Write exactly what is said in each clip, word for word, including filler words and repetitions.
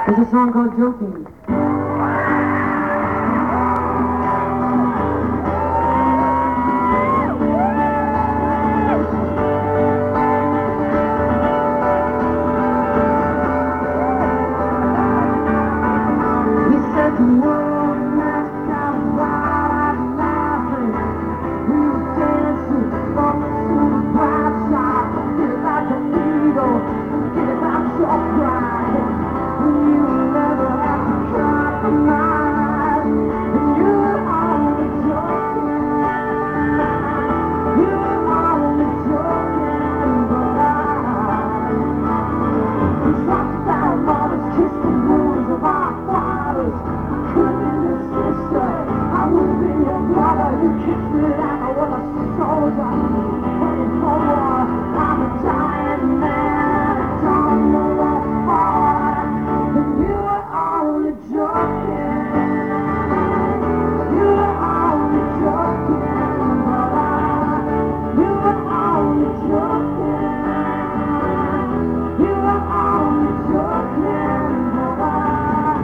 There's a song called Joking. We said the world left out wild and laughing. We were dancing up to the bright side. Get it like an eagle, get it out your pride. When you never have to compromise. And you were only joking. You were only joking, but I we talked about mothers, kissed the wounds of our fathers. I could be your sister, I would be your brother. You kissed me like I was a soldier. Running for war, I'm a dying man. I don't know what for. And you were only joking. You were only joking, but I, you were only joking. You were only joking, but I.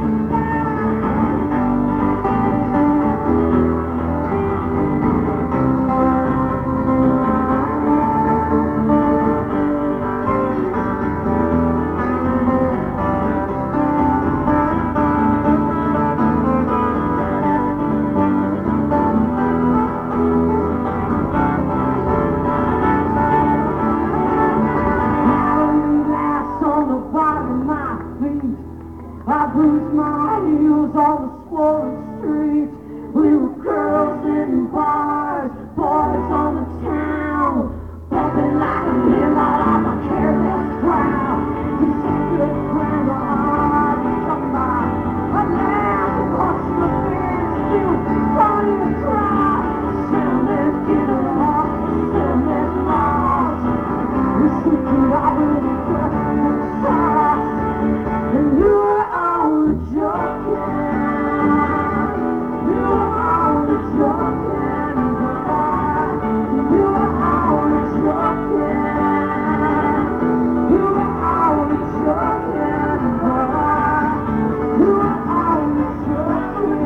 Glass on the bottom of my feet. I bruised my heels on the swollen street. We were girls in bars, boys on the town, bumping like a midnight on a careless crowd. We said good friends are hard to come by. I laughed and hustled the fence, still starting to cry. Sentiment in it all, sentiment lost. We secret I was just inside. And you were only joking. You were only joking, but I. You were only joking. You were only joking, but I. You were only joking.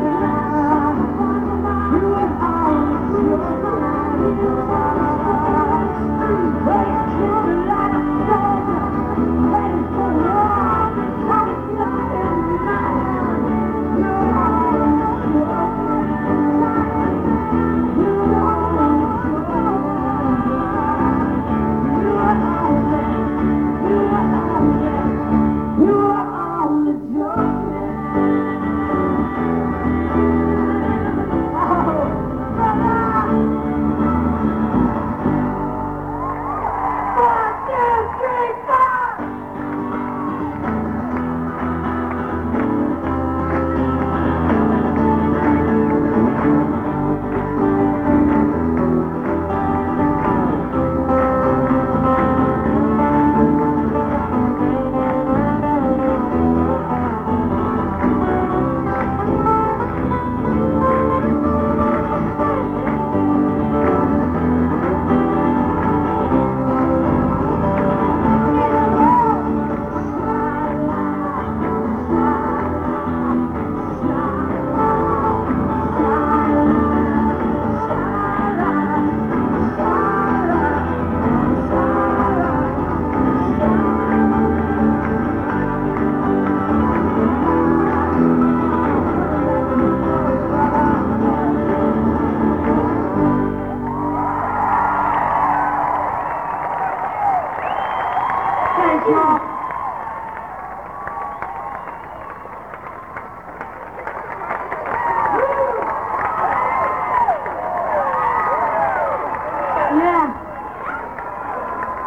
You were only joking, but I. Hey, kiss me like a soldier, ready for war. I'm not in man. You're only joking. You were only joking, but I. You were only, you were only, you were only joking. Oh, brother. One, two, three, four. Thank you.